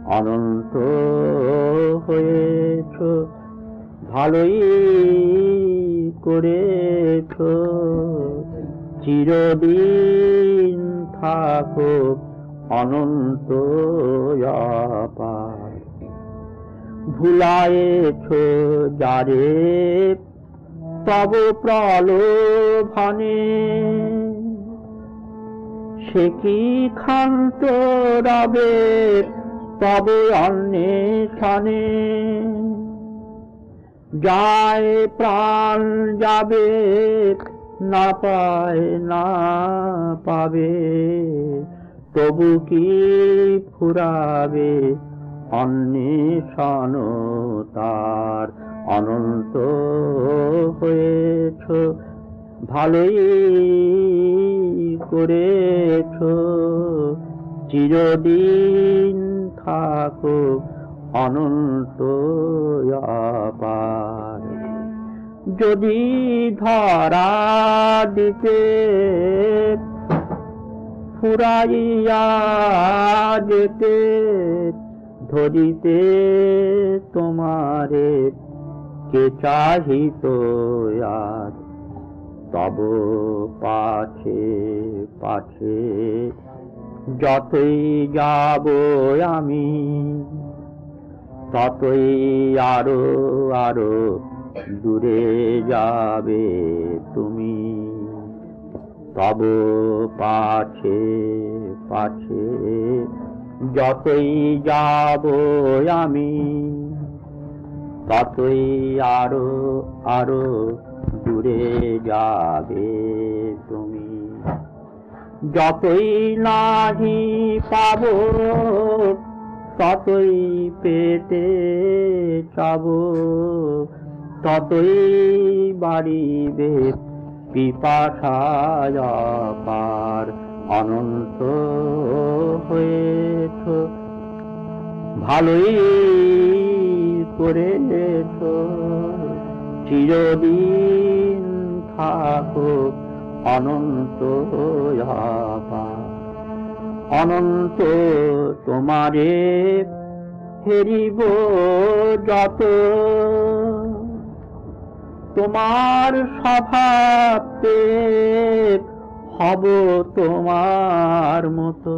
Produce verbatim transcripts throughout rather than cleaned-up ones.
অনন্ত হয়েছ, ভালোই করেছ, চিরদিন থাকো অনন্ত অপার। ভুলায়েছ যারে তব প্রলোভনে, সে কি ক্ষান্ত রবে তব অন্বেষণে। যায় প্রাণ যাবে, না পায় না পাবে, তবু কি ফুরাবে অন্বেষণ তার। অনন্ত হয়েছ, ভালোই করেছ, চিরদিন থাকো অনন্ত অপার। যদি ধরা দিতে ফুরাইয়া যেতে, ধরিতে তোমারে কে চাহিত আজ। তব পাছে পাছে যতই যাব আমি, ততই আরো আরো দূরে যাবে তুমি। তব পাছে পাছে যতই যাব আমি, ততই আরো আরো দূরে যাবে তুমি। যতই নাহি পাব, ততই পেতে চাব, ততই বাড়িবে পিপাসায় অপার। অনন্ত হয়েছ, ভালোই করেছ, চিরদিন থাকো অনন্ত অপার। অনন্ত তোমারে হেরিব যত, তোমার স্বভাবতে হব তোমার মতো।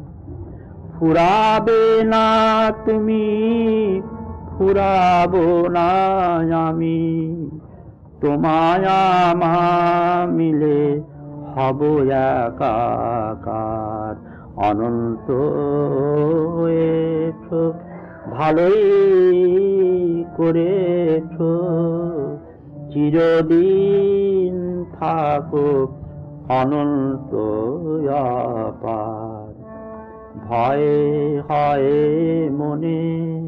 ফুরাবে না তুমি, ফুরাবো না আমি, তোমায় আমার মিলে হব একাকার। অনন্ত হয়েছ, ভালোই করেছ, চিরদিন থাকো অনন্ত অপার। ভয় হয় মনে